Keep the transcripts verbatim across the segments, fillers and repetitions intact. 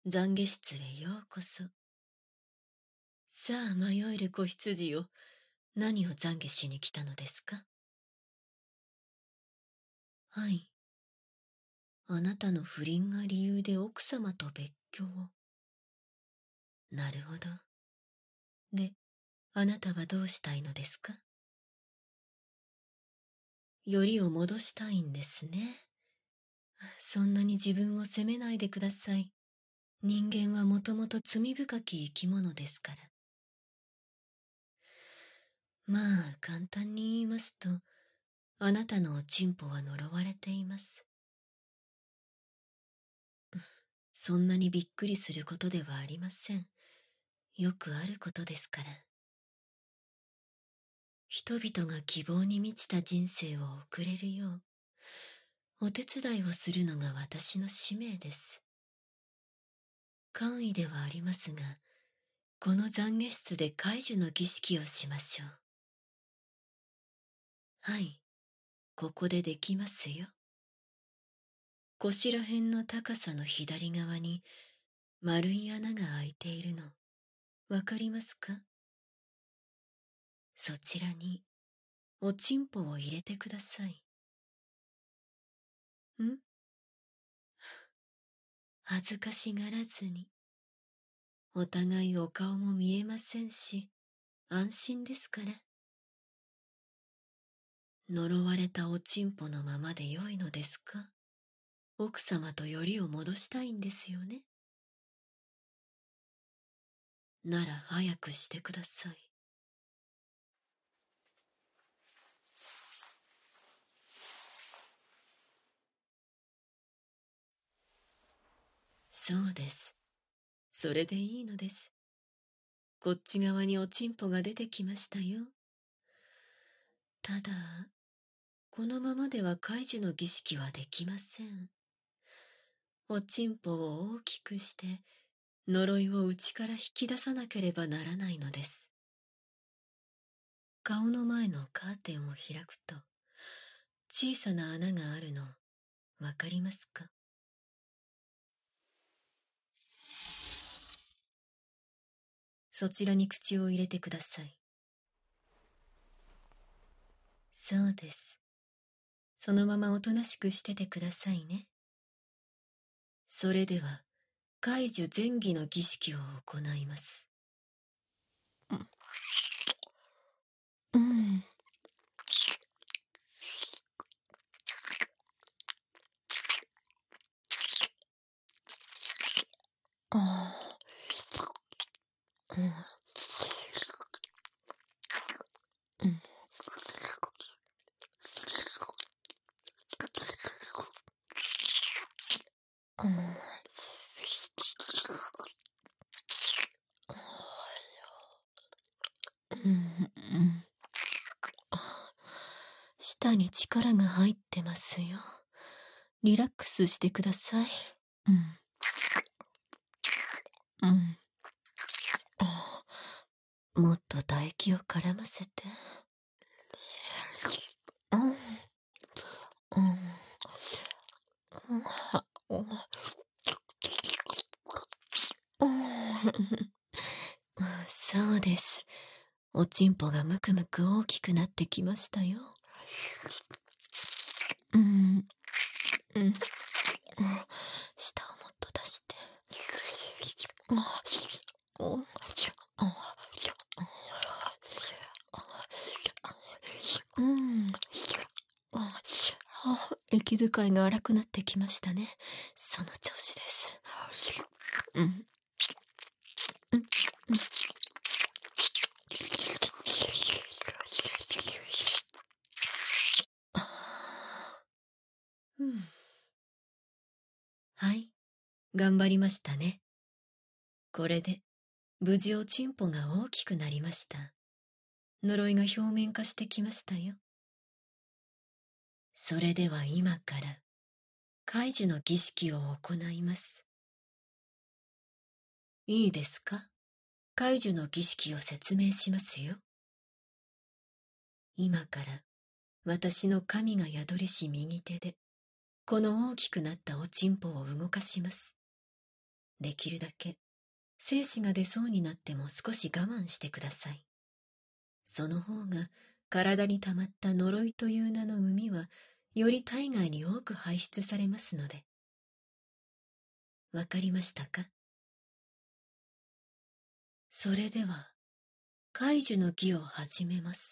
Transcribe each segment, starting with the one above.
懺悔室へようこそ。さあ、迷える子羊よ。何を懺悔しに来たのですか？はい。あなたの不倫が理由で奥様と別居を。なるほど。で、あなたはどうしたいのですか？よりを戻したいんですね。そんなに自分を責めないでください。人間はもともと罪深き生き物ですから。まあ、簡単に言いますと、あなたのおちんぽは呪われています。そんなにびっくりすることではありません。よくあることですから。人々が希望に満ちた人生を送れるよう、お手伝いをするのが私の使命です。簡易ではありますが、この懺悔室で解除の儀式をしましょう。はい、ここでできますよ。腰ら辺の高さの左側に丸い穴が開いているの、わかりますか？そちらにおちんぽを入れてください。ん？恥ずかしがらずに。お互いお顔も見えませんし、安心ですから。呪われたおちんぽのままでよいのですか？奥様とよりを戻したいんですよね？なら早くしてください。そうです。それでいいのです。こっち側におちんぽが出てきましたよ。ただ、このままでは解除の儀式はできません。おちんぽを大きくして、呪いを内から引き出さなければならないのです。顔の前のカーテンを開くと、小さな穴があるの、わかりますか？そちらに口を入れてください。そうです。そのままおとなしくしててくださいね。それでは、解除前儀の儀式を行います。 うん。ああ。うん。うん。うん。うん。舌に力が入ってますよ。リラックスしてください。うん。うん。もっと唾液を絡ませて。うん。うん。うん。そうです。おちんぽがむくむく大きくなってきましたよ。うん。うん。舌をもっと出して。うん。息遣いが荒くなってきましたね。その調子です。うん。うん。うん。 うん。はい、頑張りましたね。これで、無事おちんぽが大きくなりました。呪いが表面化してきましたよ。それでは今から、解除の儀式を行います。いいですか？解除の儀式を説明しますよ。今から、私の神が宿りし右手で、この大きくなったおちんぽを動かします。 できるだけ精子が出そうになっても少し我慢してください。その方が体に溜まった呪いという名の膿はより体外に多く排出されますので。わかりましたか？それでは解除の儀を始めます。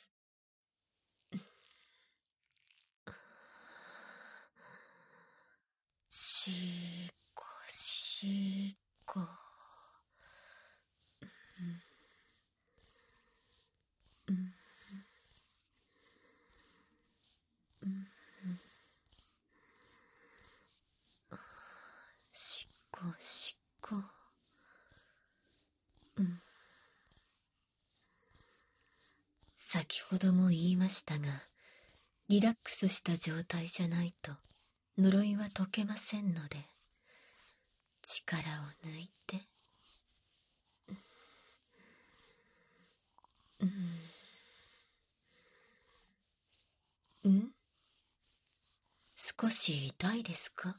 しーこしーこ。うんうんうんしっこしっこ。うん。先ほども言いましたが、リラックスした状態じゃないと呪いは解けませんので、力を抜いて。うん。ん？少し痛いですか？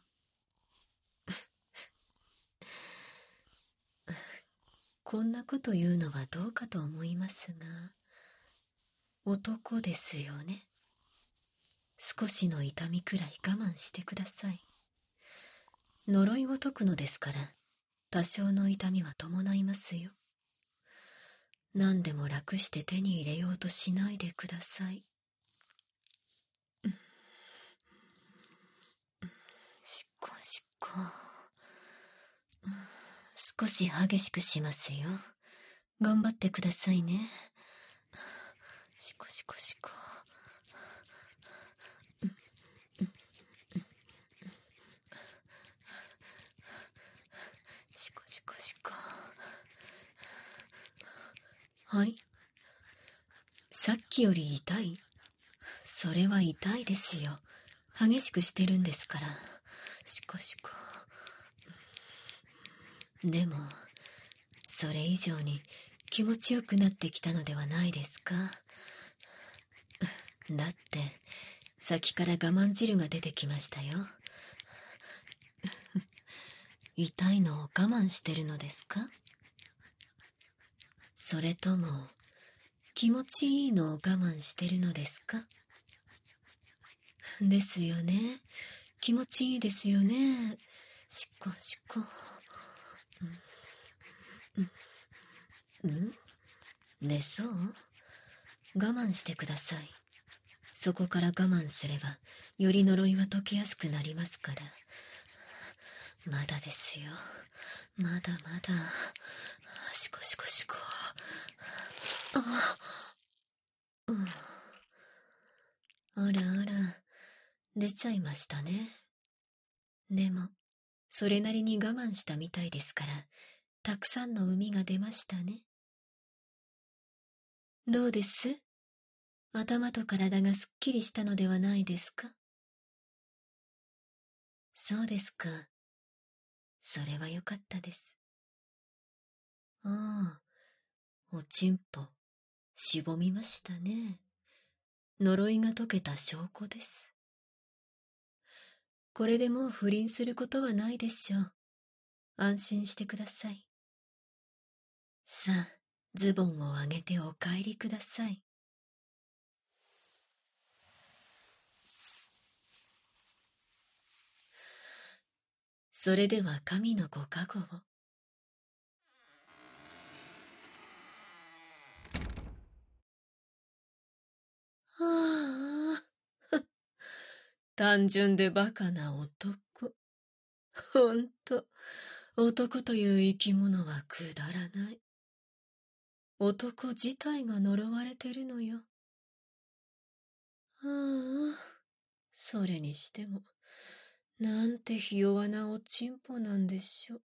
こんなこと言うのはどうかと思いますが、男ですよね。少しの痛みくらい我慢してください。呪いを解くのですから、多少の痛みは伴いますよ。何でも楽して手に入れようとしないでください。しっこしっこ。少し激しくしますよ。頑張ってくださいね。しこしこしこ。しこしこしこ。はい。さっきより痛い？それは痛いですよ。激しくしてるんですから。しこしこ。でも、それ以上に気持ちよくなってきたのではないですか。だって、先から我慢汁が出てきましたよ。痛いのを我慢してるのですか？それとも、気持ちいいのを我慢してるのですか？ですよね。気持ちいいですよね。しっこしっこ。うん、うん、でそう？我慢してください。そこから我慢すれば、より呪いは解けやすくなりますから。まだですよ。まだまだ。しこしこしこ。あ、うん。あらあら、出ちゃいましたね。でも、それなりに我慢したみたいですから、たくさんの膿が出ましたね。どうです？頭と体がすっきりしたのではないですか？そうですか。それはよかったです。ああ、おちんぽ、しぼみましたね。呪いが解けた証拠です。これでもう不倫することはないでしょう。安心してください。さあ、ズボンを上げてお帰りください。それでは神のご加護を。はあ、単純でバカな男。ほんと、男という生き物はくだらない。男自体が呪われてるのよ。ああ、それにしても、なんてひ弱なおちんぽなんでしょう。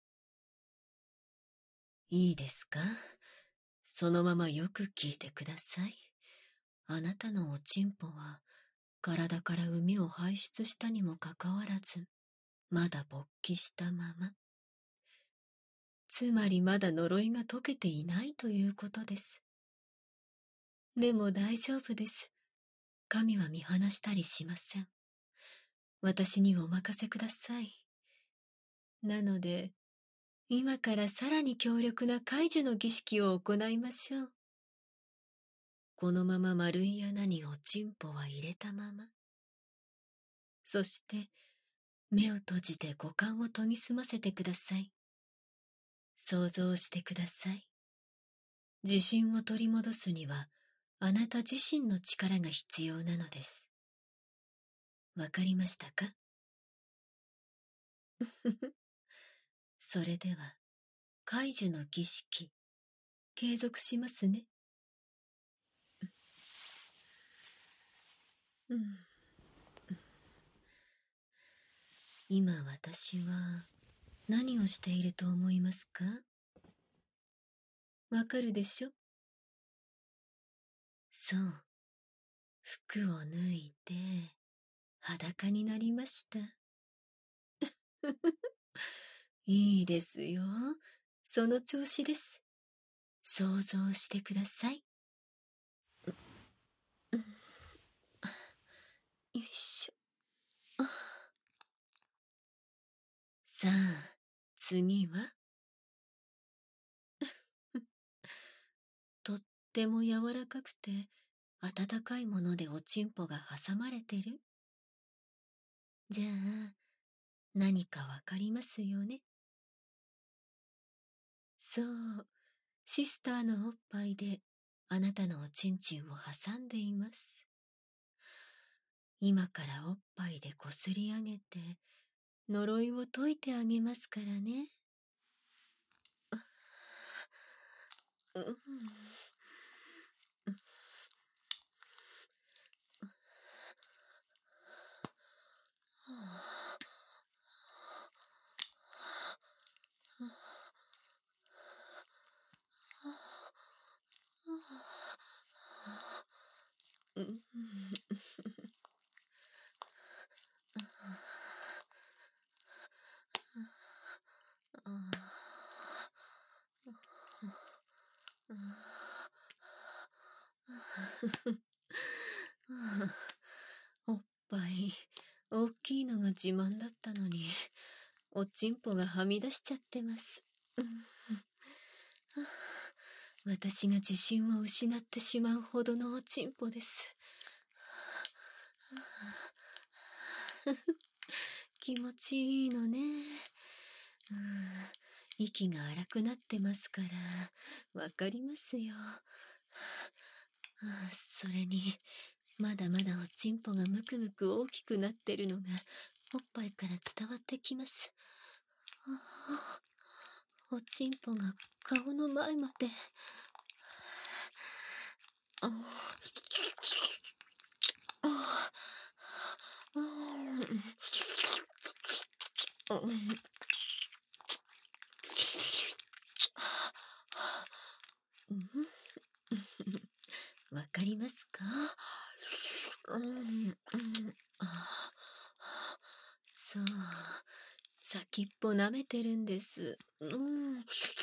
いいですか？そのままよく聞いてください。あなたのおちんぽは、体から膿を排出したにもかかわらず、まだ勃起したまま。つまりまだ呪いが解けていないということです。でも大丈夫です。神は見放したりしません。私にお任せください。なので、 今からさらに強力な解除の儀式を行いましょう。このまま丸い穴におちんぽは入れたまま。そして、目を閉じて五感を研ぎ澄ませてください。想像してください。自信を取り戻すには、あなた自身の力が必要なのです。わかりましたか？それでは、解除の儀式、継続しますね。うん、今私は何をしていると思いますか？わかるでしょ？そう。服を脱いで、裸になりました。いいですよ。その調子です。想像してください。よいしょ。さあ、次はとっても柔らかくて、温かいものでおちんぽが挟まれてる？じゃあ、何かわかりますよね？そう、シスターのおっぱいであなたのおちんちんを挟んでいます。今からおっぱいでこすり上げて、呪いを解いてあげますからね。うん、うん、おっぱい大きいのが自慢だったのに、おちんぽがはみ出しちゃってます。私が自信を失ってしまうほどのおちんぽです。気持ちいいのね。うん、息が荒くなってますから、わかりますよ。それに、まだまだおちんぽがむくむく大きくなってるのが、おっぱいから伝わってきます。おちんぽが顔の前まで。ああわかりますか？うん、そう、先っぽ舐めてるんです。うん。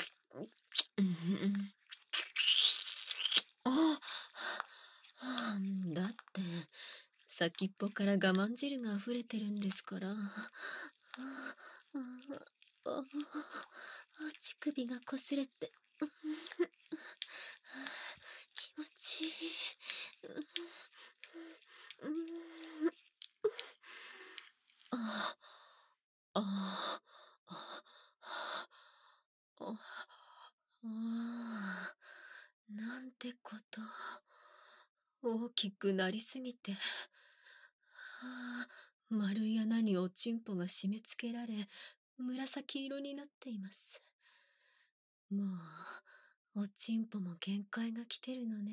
あだって、先っぽから我慢汁が溢れてるんですから。乳首がこすれて気持ちいい。あああああなんてこと。大きくなりすぎて、はあ、丸い穴におちんぽが締め付けられ、紫色になっています。もう、おちんぽも限界が来てるのね。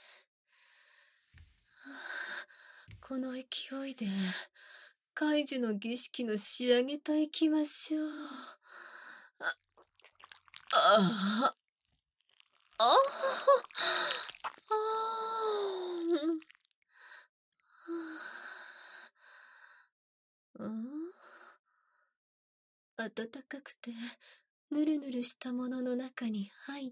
はあ、この勢いで、解除の儀式の仕上げといきましょう。あ、ああ、ああ、ああ、暖かくて、ぬるぬるしたものの中に入った？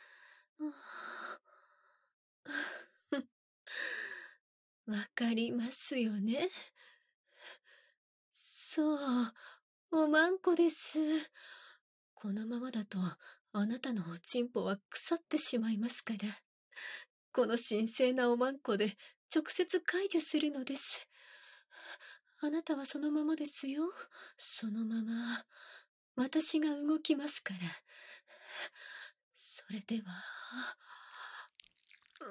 わかりますよね。そう、おまんこです。 このままだとあなたのおちんぽは腐ってしまいますから、この神聖なおまんこで直接解除するのです。あなたはそのままですよ。そのまま私が動きますから。それでは、う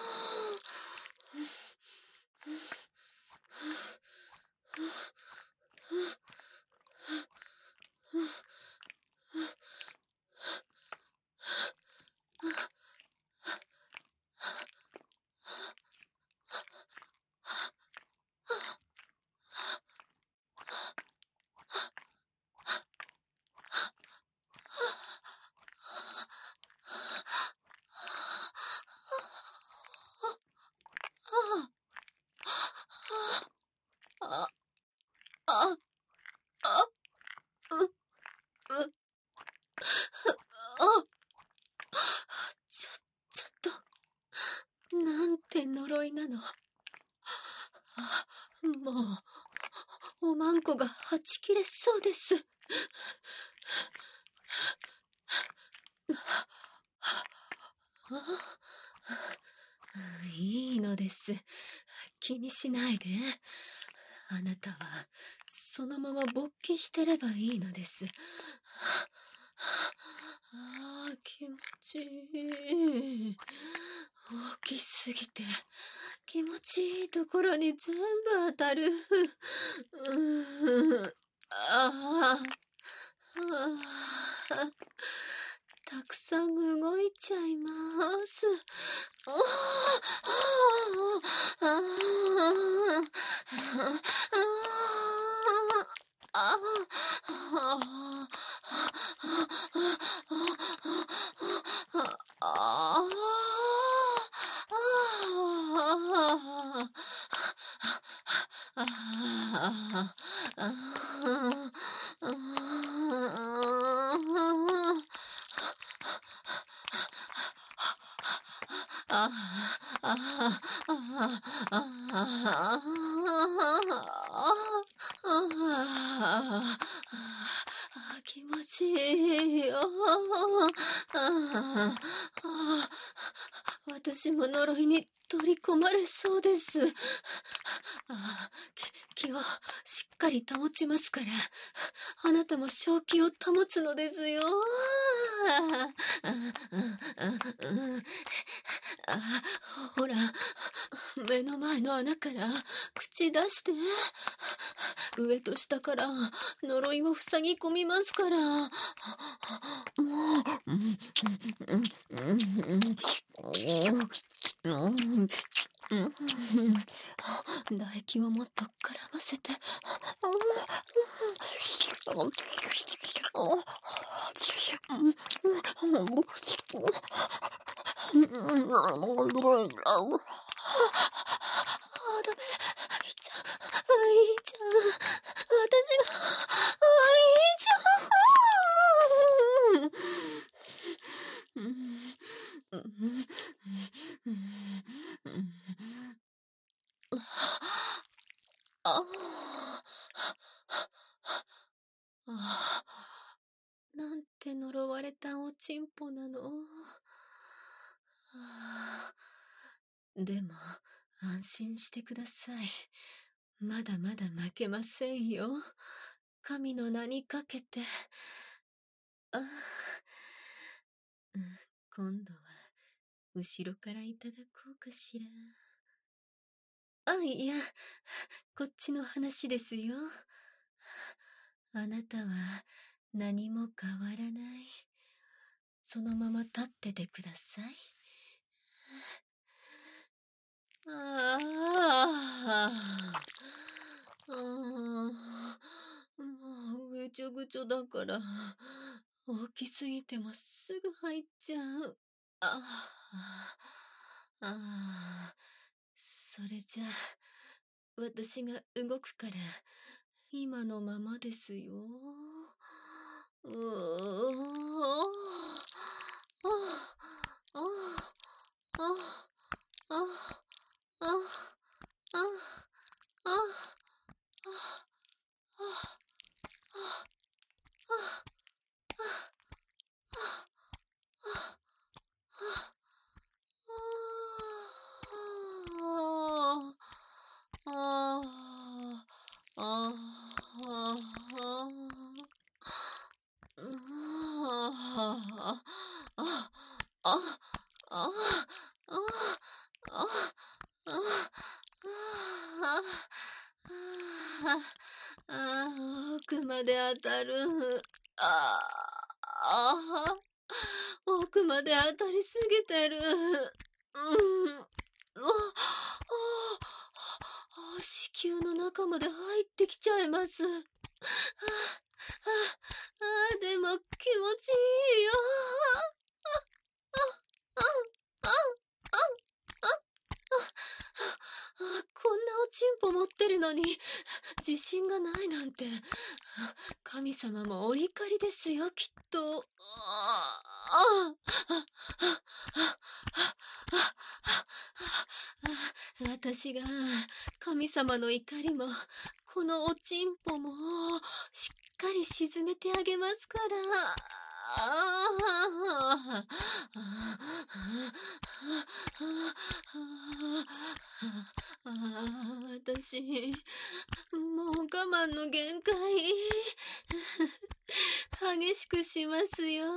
あ、あ、あ、う、う、あ、ちょ、ちょっと、なんて呪いなの。あ、もう、おまんこがはち切れそうです。いいのです。気にしないで。あなたはそのまま勃起してればいいのです。ああ、気持ちいい。大きすぎて気持ちいいところに全部当たる。うーん、ああ、ああ、たくさん動いちゃいます。ああ、ああ、ああ、あああ、ああ、気持ちいいよ。私も呪いに取り込まれそうです。気をしっかり保ちますから、あなたも正気を保つのですよ。あ、ほら、目の前の穴から口出して。上と下から呪いを塞ぎ込みますから。もう、唾液をもっと絡ませて。あ、ダメ。いっちゃう。いっちゃう。私が、いっちゃう。ああ、なんて呪われたおちんぽなの。でも、安心してください。まだまだ負けませんよ。神の名にかけて。あ、今度は、後ろからいただこうかしら。あ、いや、こっちの話ですよ。あなたは何も変わらない。そのまま立っててください。ああ、もうぐちょぐちょだから、大きすぎてもすぐ入っちゃう。ああ、ああ、それじゃあ、私が動くから、今のままですよ。うーああ、ああ、ああ、ああ、ああ、ああ、ああ、 奥まで当たる。ああ、奥まで当たりすぎてる。うん。ああ、子宮の中まで入ってきちゃいます。ああ、でも気持ちいいよ。こんなおちんぽ持ってるのに自信がないなんて、神様もお怒りですよ、きっと。私が神様の怒りもこのおちんぽもしっかり沈めてあげますから。私もう我慢の限界。激しくしますよ。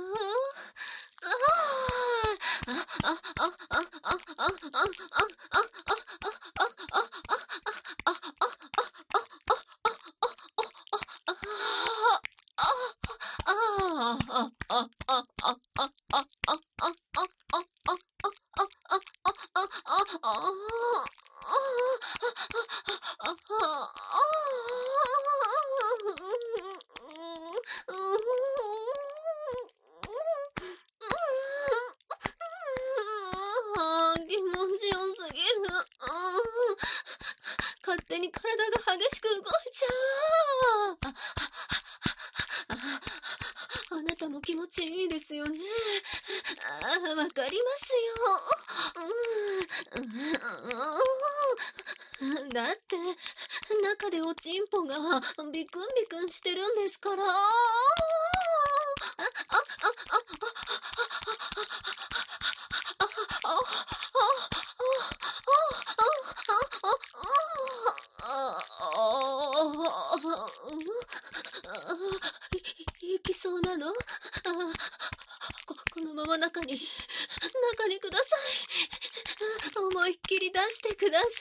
気持ちよすぎる。勝手に体が激しく動いちゃう。あなたも気持ちいいですよね。わかりますよ。だって中でおちんぽがビクンビクンしてるんですから。いきそうなの？こ、このまま中に、中にください。思いっきり出してください。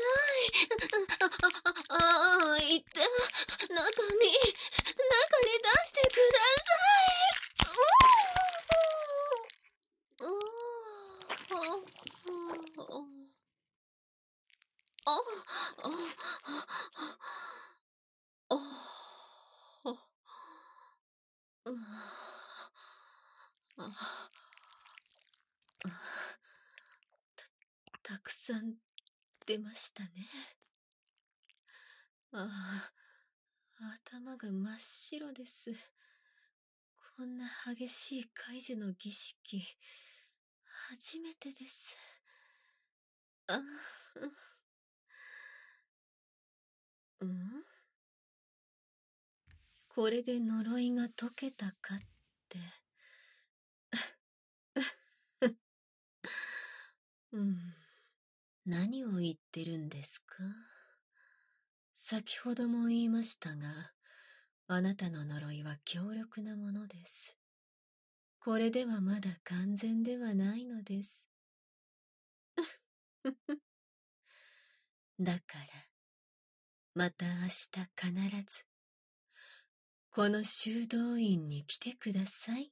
ああ、いって、中に、中に出してください。あ、あ、あ、た、たくさん出ましたね。ああ、頭が真っ白です。こんな激しい怪獣の儀式、初めてです。あ、うん？これで呪いが解けたかって。うん。何を言ってるんですか？先ほども言いましたが、あなたの呪いは強力なものです。これではまだ完全ではないのです。だから、また明日必ず、この修道院に来てください。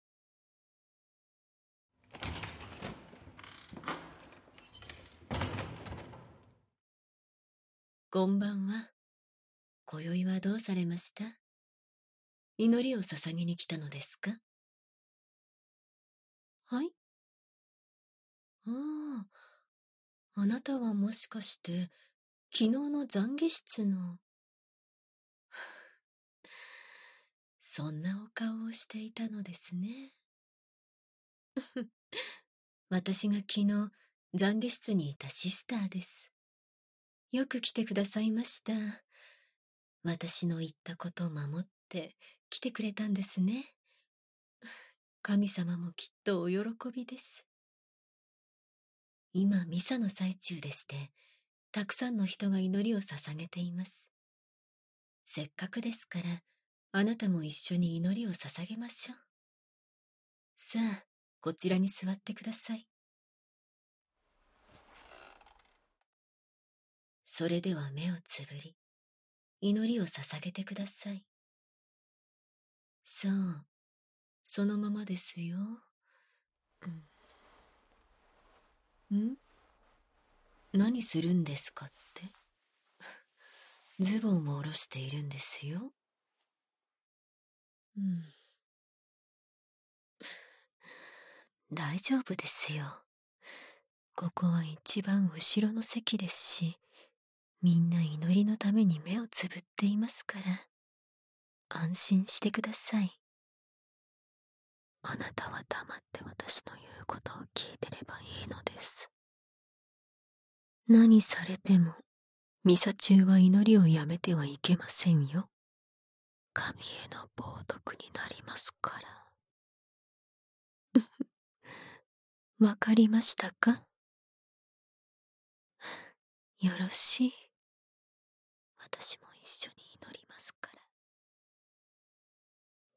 こんばんは。今宵はどうされました？祈りを捧げに来たのですか？はい？ああ、あなたはもしかして、昨日の懺悔室のそんなお顔をしていたのですね。私が昨日懺悔室にいたシスターです。よく来てくださいました。私の言ったことを守って来てくれたんですね。神様もきっとお喜びです。今ミサの最中でして、たくさんの人が祈りを捧げています。 せっかくですから、あなたも一緒に祈りを捧げましょう。さあ、こちらに座ってください。それでは目をつぶり、祈りを捧げてください。そう、そのままですよ。うん、ん？何するんですかって？ズボンを下ろしているんですよ。うん。大丈夫ですよ。ここは一番後ろの席ですし、みんな祈りのために目をつぶっていますから、安心してください。あなたは黙って私の言うことを聞いてればいいのです。何されても、ミサ中は祈りをやめてはいけませんよ。神への冒涜になりますから。わかりましたか？よろしい。私も一緒に祈りますから。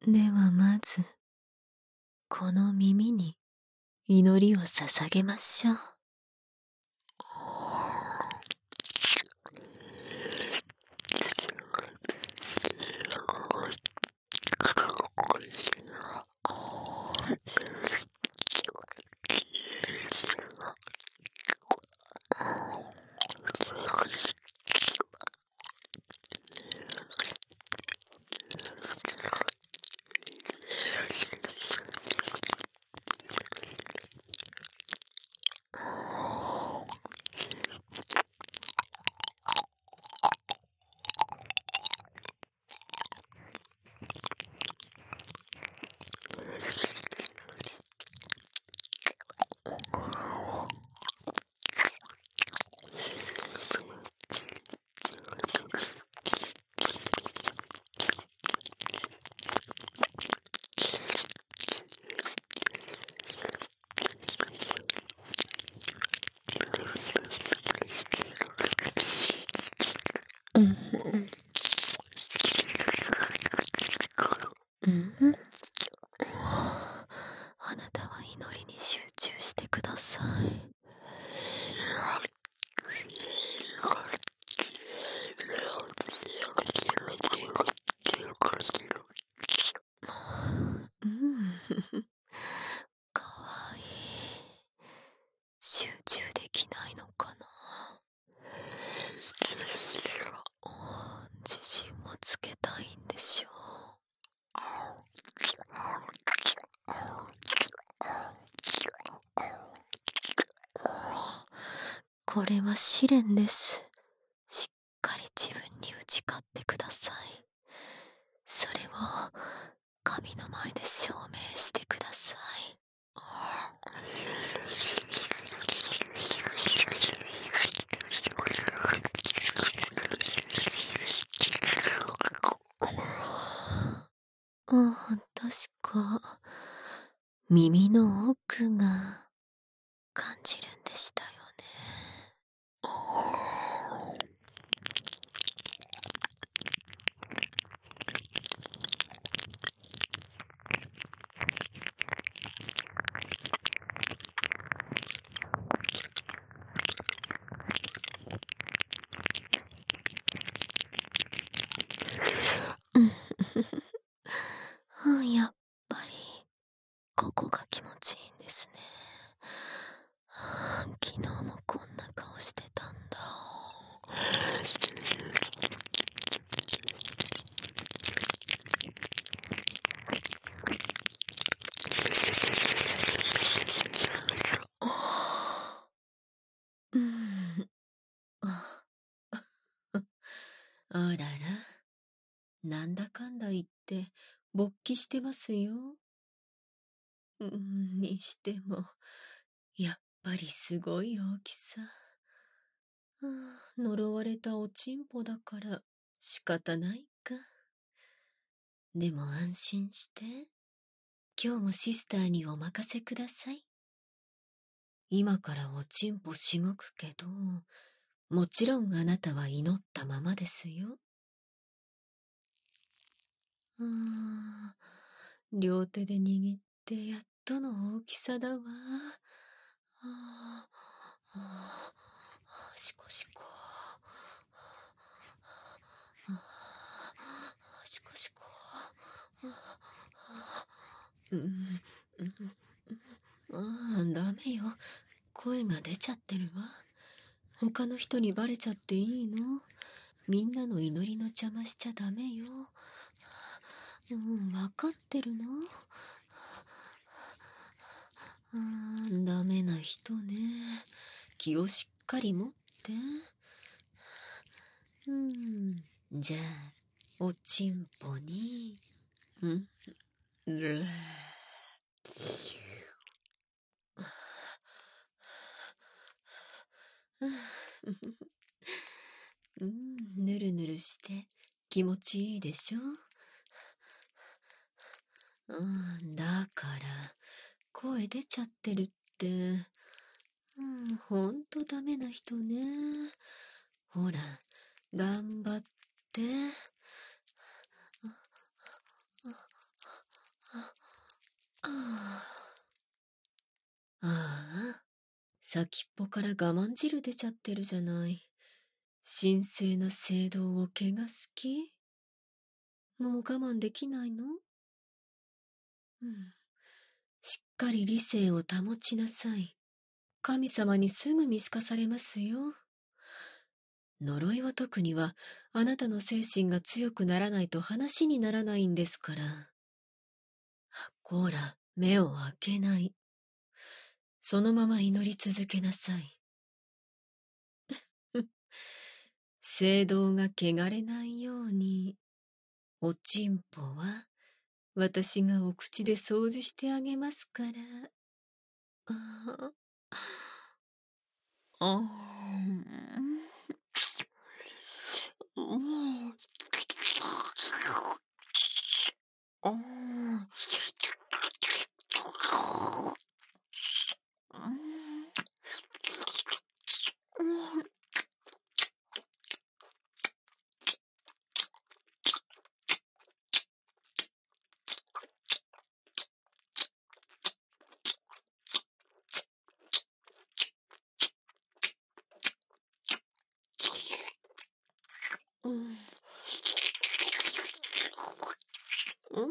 ではまず、この耳に祈りを捧げましょう。うんうん、あなたは祈りに集中してください。うん、かわいい。集中できないのかな。自信もつけたいんでしょう。これは試練です。しっかり自分に打ち勝ってください。それを神の前で証明してください。ああ、確か耳の奥が感じるんでしたよね。うん、やっぱりここが気持ちいいんですね。昨日もこんな顔してたんだ。うん、ああらら、なんだかんだ言って勃起してますよ。うん、にしても、やっぱりすごい大きさ。ああ、呪われたおちんぽだから仕方ないか。でも安心して。今日もシスターにお任せください。今からおちんぽしごくけど、もちろんあなたは祈ったままですよ。 ああ、両手で握ってやっとの大きさだわ。ああ、ああ、しこしこ。ああ、しこしこ。うん、うん、ああ、ダメよ。声が出ちゃってるわ。他の人にバレちゃっていいの？みんなの祈りの邪魔しちゃダメよ。うん、わかってるの？あー、ダメな人ね。気をしっかり持って。うん、じゃあ、おちんぽに、うん、るうん、ぬるぬるして気持ちいいでしょ？うん、だから声出ちゃってるって。うん、ほんとダメな人ね。ほら、頑張って。ああ、先っぽから我慢汁出ちゃってるじゃない。神聖な聖堂を汚す気？もう我慢できないの？うん。しっかり理性を保ちなさい。神様にすぐ見透かされますよ。呪いを解くには、あなたの精神が強くならないと話にならないんですから。こら、目を開けない。そのまま祈り続けなさい。聖堂が汚れないように、おちんぽは、私がお口で掃除してあげますから。ああ、ああ、あうん、うん、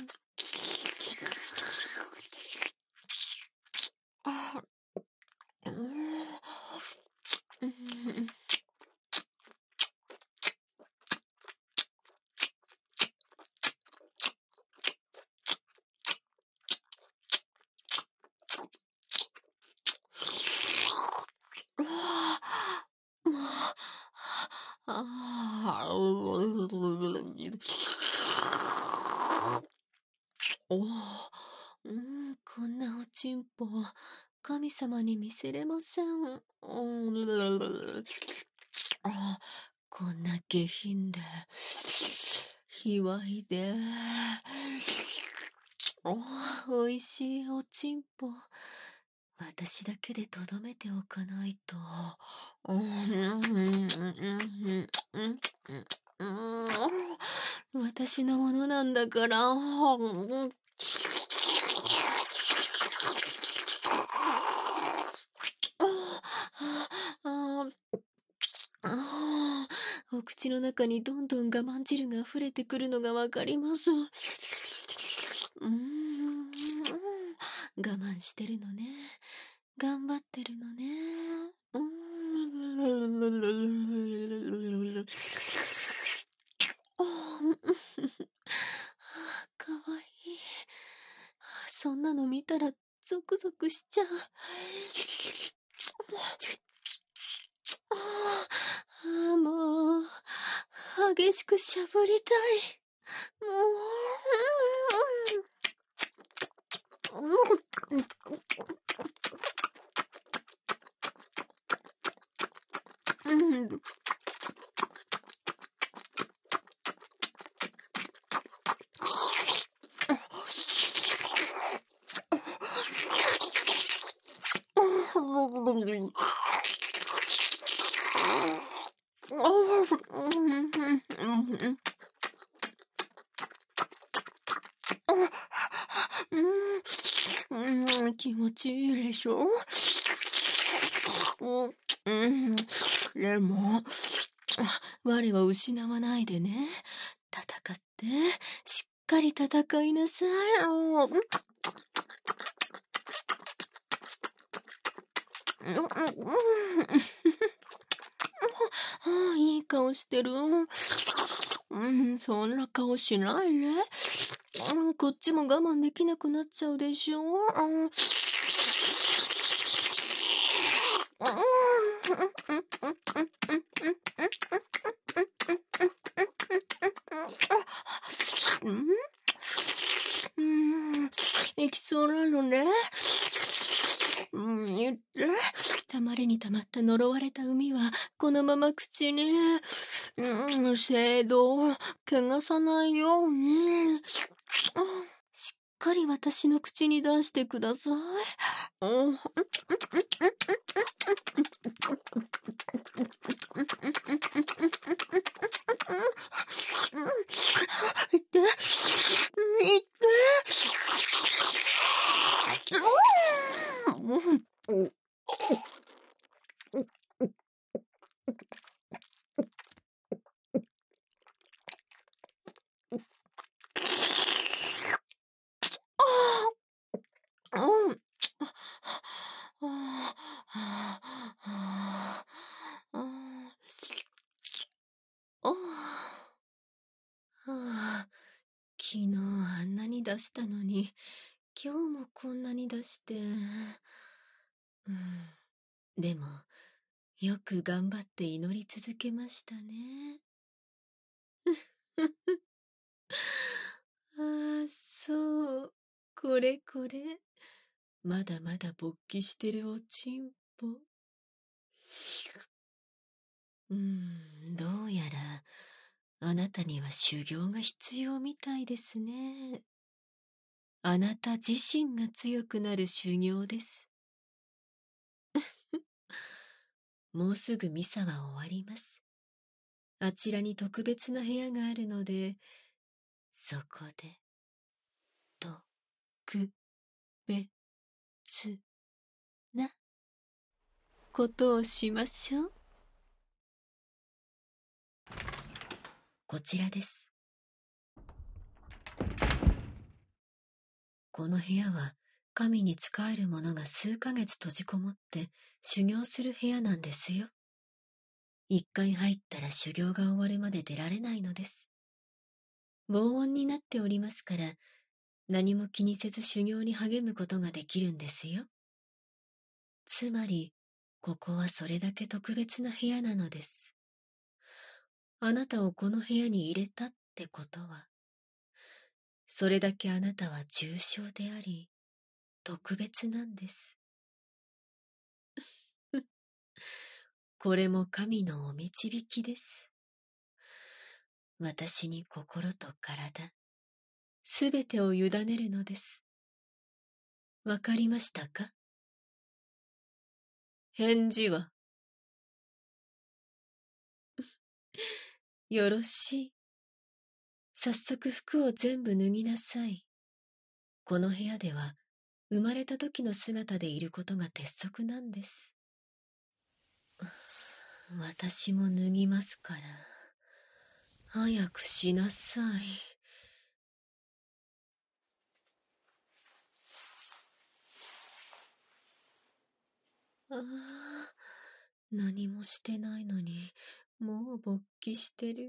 あ、うん、うん、ああ、おうん、こんなおちんぽ、神様に見せれません。うん、あこんな下品で、卑猥で、おおいしいおちんぽ。私だけでとどめておかないと。私のものなんだから。お口の中にどんどん我慢汁が溢れてくるのがわかります。うーん、我慢してるのね。頑張ってるのね。うーん。ああ、かわいい。そんなの見たらゾクゾクしちゃう。ああ、もう、激しくしゃぶりたい。もう、うん。 うん、うん、気持ちいいでしょ。うん、でも、我を失わないでね。戦って、しっかり戦いなさい。うんああ、いい顔してる。うん、そんな顔しないで。うん、こっちも我慢できなくなっちゃうでしょ。うんうん、行きそうなのね。うん、言って。たまりにたまった呪われた海は、このまま口に、うん、精度を汚さないように。しっかり私の口に出してください。うん。いって、いって。うん。うん。昨日あんなに出したのに、今日もこんなに出して。うん、でも、よく頑張って祈り続けましたね。ああ、そう。これこれ。まだまだ勃起してるおちんぽ。うーん、どうやら、あなたには修行が必要みたいですね。あなた自身が強くなる修行です。もうすぐミサは終わります。あちらに特別な部屋があるので、そこで、と、く、べ、つ、な、ことをしましょう。こちらです。この部屋は、神に仕える者が数ヶ月閉じこもって修行する部屋なんですよ。一回入ったら修行が終わるまで出られないのです。防音になっておりますから、何も気にせず修行に励むことができるんですよ。つまり、ここはそれだけ特別な部屋なのです。あなたをこの部屋に入れたってことは、それだけあなたは重症であり、特別なんです。これも神のお導きです。私に心と体、すべてを委ねるのです。わかりましたか？返事は？よろしい。早速服を全部脱ぎなさい。この部屋では、生まれた時の姿でいることが鉄則なんです。私も脱ぎますから。早くしなさい。ああ、何もしてないのに、もう勃起してる。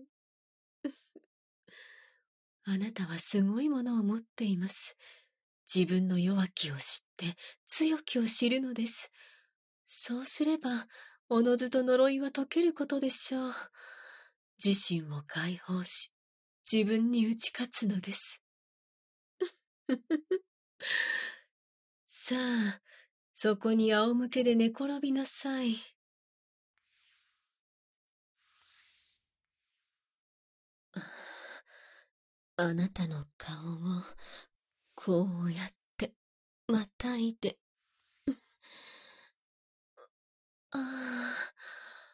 あなたはすごいものを持っています。自分の弱きを知って、強きを知るのです。そうすれば、おのずと呪いは解けることでしょう。自身を解放し、自分に打ち勝つのです。さあ、そこに仰向けで寝転びなさい。あなたの顔を、こうやって、またいで。あ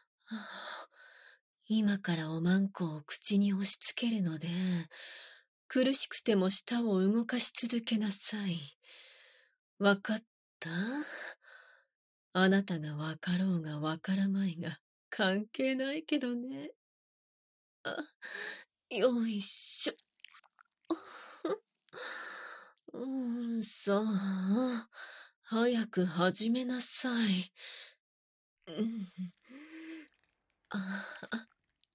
あ、今からおまんこを口に押し付けるので、 苦しくても舌を動かし続けなさい。わかった？あなたがわかろうがわからまいが関係ないけどね。あ、よいしょ。うーん、さあ、早く始めなさい。うん、ああ、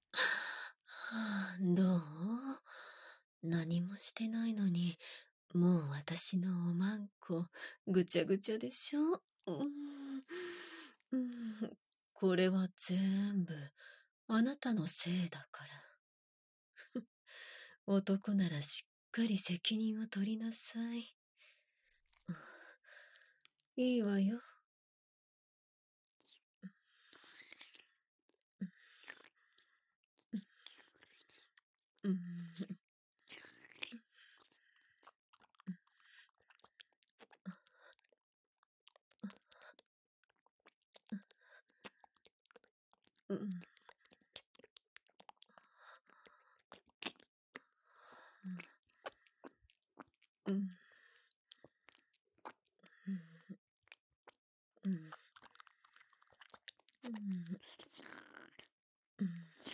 どう？何もしてないのに、もう私のおまんこ、ぐちゃぐちゃでしょ？うん、うん、これは全部、あなたのせいだから。男ならしっかり責任を取りなさい。いいわよ。うん、うん、うん、うん、うん、うん、うん、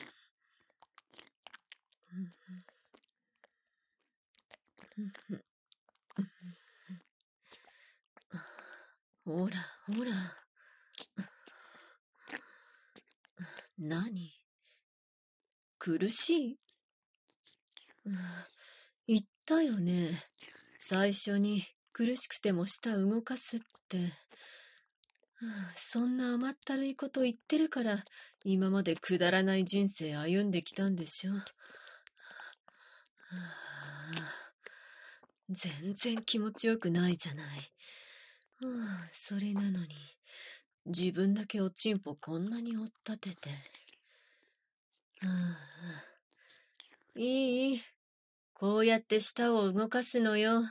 うん、ほら、ほら。何？苦しい？言ったよね。最初に苦しくても舌動かすって。そんな甘ったるいこと言ってるから、今までくだらない人生歩んできたんでしょ。全然気持ちよくないじゃない。それなのに、自分だけおちんぽこんなに追っ立てて。いい、こうやって舌を動かすのよ。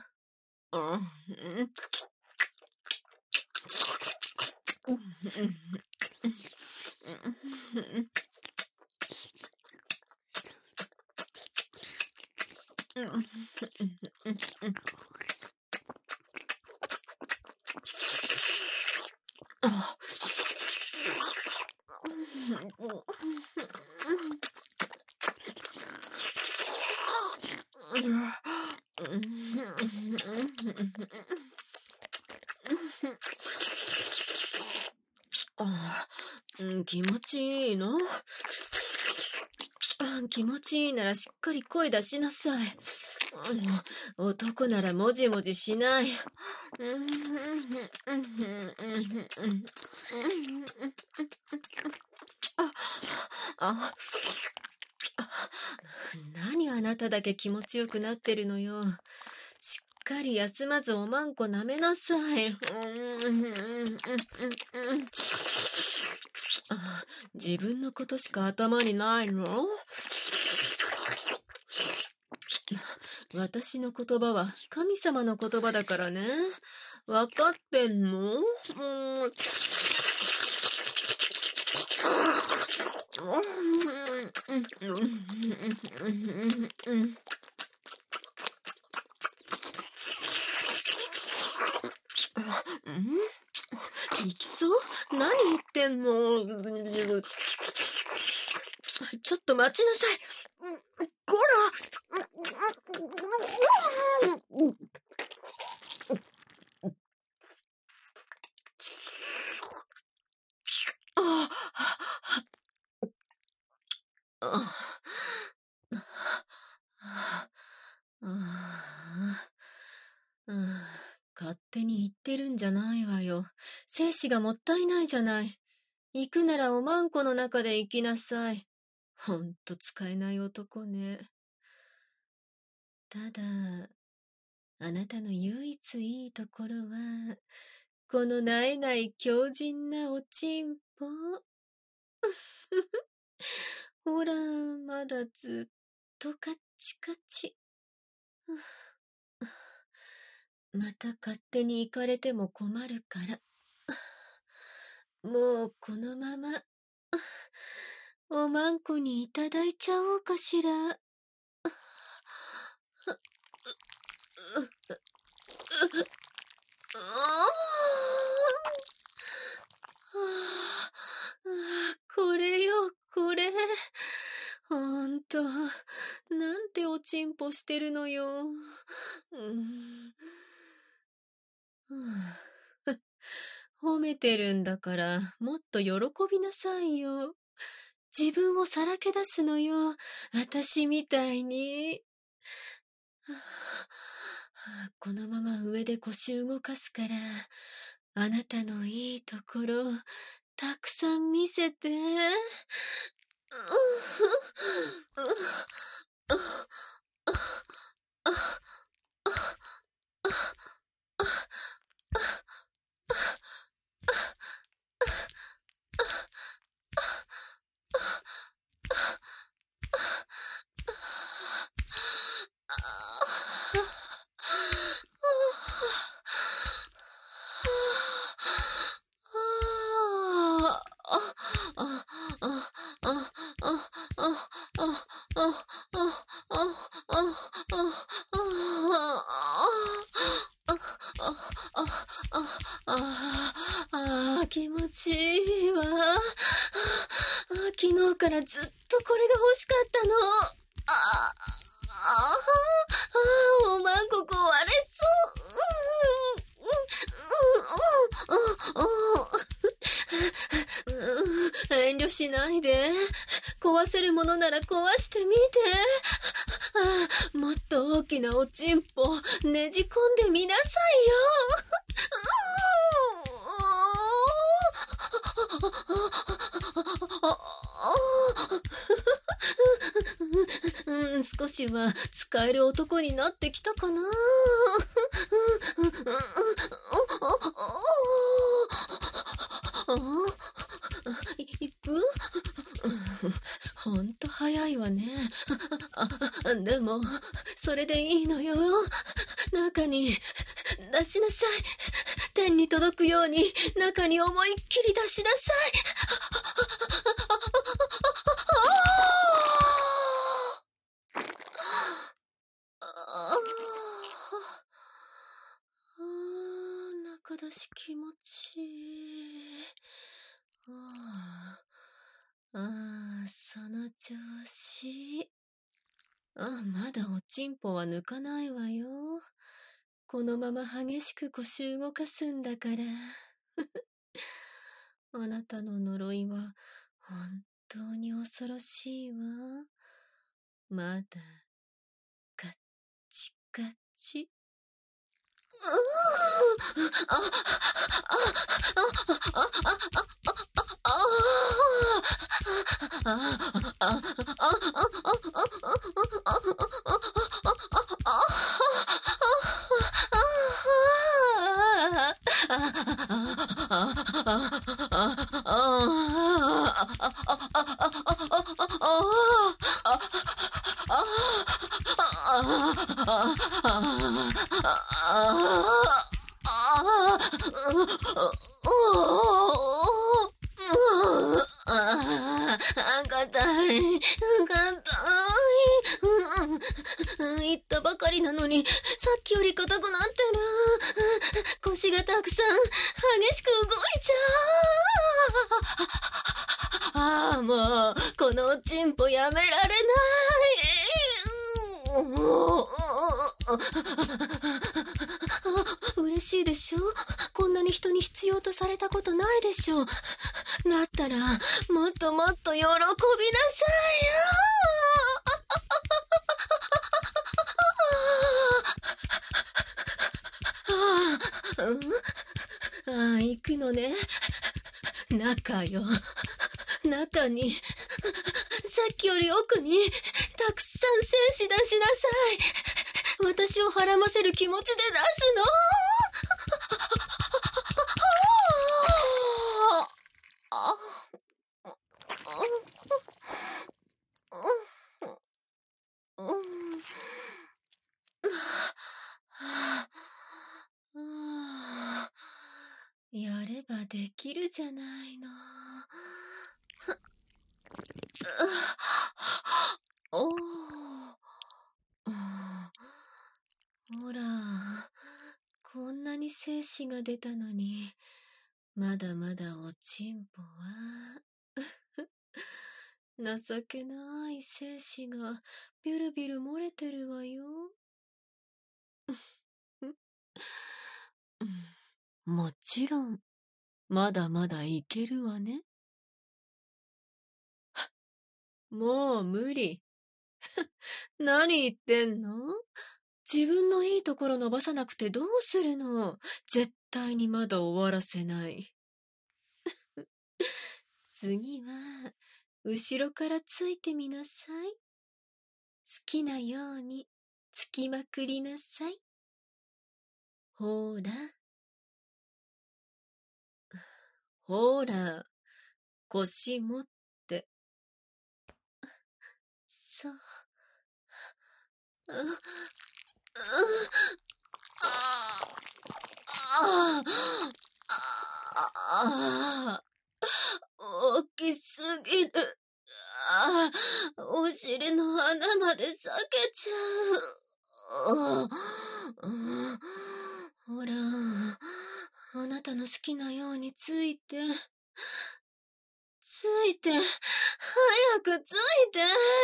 気持ちいいの？気持ちいいならしっかり声出しなさい。男ならもじもじしない。あ、何あなただけ気持ちよくなってるのよ。しっかり休まずおまんこ舐めなさい。自分のことしか頭にないの？私の言葉は神様の言葉だからね。わかってんの？うんいきそう？何言ってんの？ちょっと待ちなさい。こら！ああ。勝手に言ってるんじゃないわよ。精子がもったいないじゃない。行くならおまんこの中で行きなさい。ほんと使えない男ね。ただ、あなたの唯一いいところは、このなえない強靭なおちんぽ。ほら、まだずっとカッチカチ。また勝手に行かれても困るから。もうこのまま、おまんこにいただいちゃおうかしら。 してるのよ。うん。褒めてるんだから、もっと喜びなさいよ。自分をさらけ出すのよ。私みたいに。このまま上で腰動かすから、あなたのいいところ、たくさん見せて。気持ちいいわ。昨日からずっとこれが欲しかったの。ああ、おまんここ割れそう。遠慮しないで。壊せるものなら壊してみて。もっと大きなおちんぽねじ込んでみなさいよ。うん、少しは使える男になってきたかな。いく？ほんと早いわね。でも、それでいいのよ。中に出しなさい。天に届くように中に思いっきり出しなさい。中出し気持ちいい。ああ、その調子。あ、まだおちんぽは抜かないわよ。このまま激しく腰動かすんだから。あなたの呪いは本当に恐ろしいわ。まだカッチカチ。あああ硬い、硬い。言ったばかりなのに、さっきより硬くなってる。腰がたくさん、激しく動いちゃう。ああ、もう、このおちんぽやめられない。嬉しいでしょ？こんなに人に必要とされたことないでしょ。だったら、もっともっと喜びなさいよ。ああ、行くのね。中よ。中に、さっきより奥に、たくさん精子出しなさい。私をはらませる気持ちで出すの。やればできるじゃないの。おー。ほら、こんなに精子が出たのに、まだまだおちんぽは情けない精子がビュルビュル漏れてるわよ。もちろん、まだまだいけるわね。もう無理。何言ってんの？自分のいいところ伸ばさなくてどうするの？絶対にまだ終わらせない。次は、後ろからついてみなさい。好きなように、つきまくりなさい。ほーら。ほーら、腰持って。そう。あ、あ、あ、あ、大きすぎる。あ、お尻の穴まで裂けちゃう。ほら、あなたの好きなようについて。ついて、早くついて。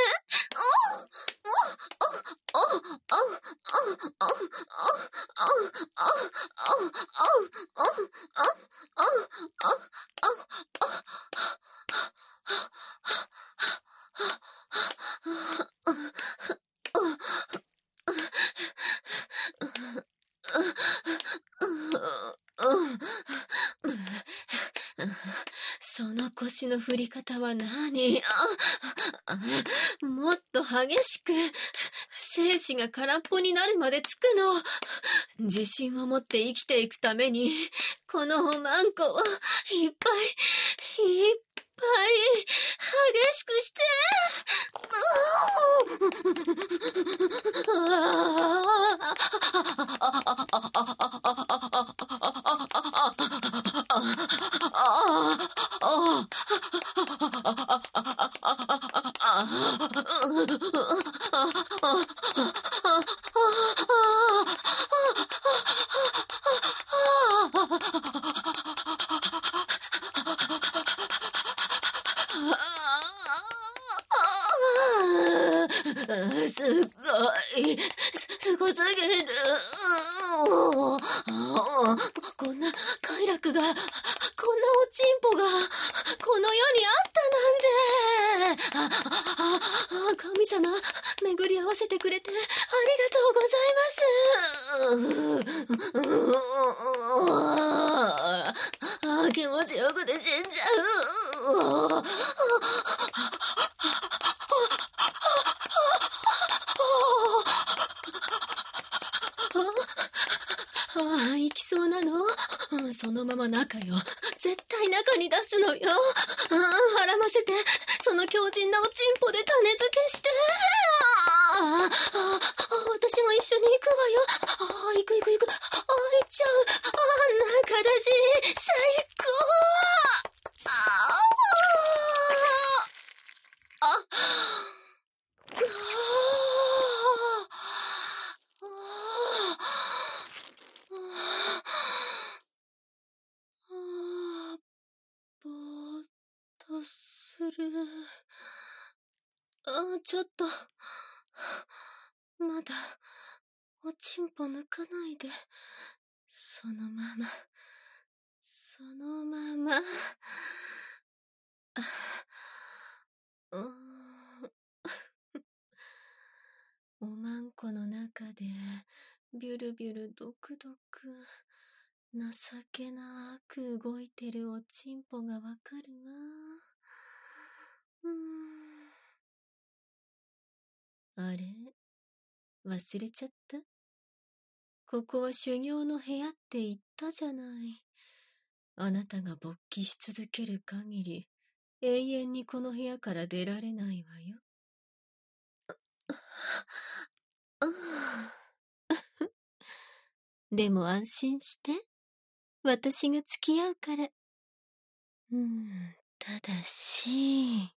その腰の振り方は何？あ、もっと激しく、精子が空っぽになるまでつくの。自信を持って生きていくために、このおまんこをいっぱい、いっぱい、激しくして。すっごい、すごすぎる。こんな快楽が、こんなおちんぽが、この世にあったなんて。あ、神様、巡り合わせてくれてありがとうございます。あ、気持ちよくて死んじゃう。ああ、行きそうなの？そのまま中よ。絶対中に出すのよ。ああ、絡ませて、その強靭なおちんぽで種付けして。ああ、私も一緒に行くわよ。ああ、行く行く行く。ああ、行っちゃう。ああ、中だし、最高。ああ、あ、ぼーっとする。あ、ちょっと、まだ、おちんぽ抜かないで。そのまま、そのまま。あ、うーん。おまんこの中で、ビュルビュルドクドク、情けなく動いてるおちんぽがわかるわ。うーん。あれ？忘れちゃった？ここは修行の部屋って言ったじゃない。あなたが勃起し続ける限り、永遠にこの部屋から出られないわよ。でも安心して。私が付き合うから。うん、ただし、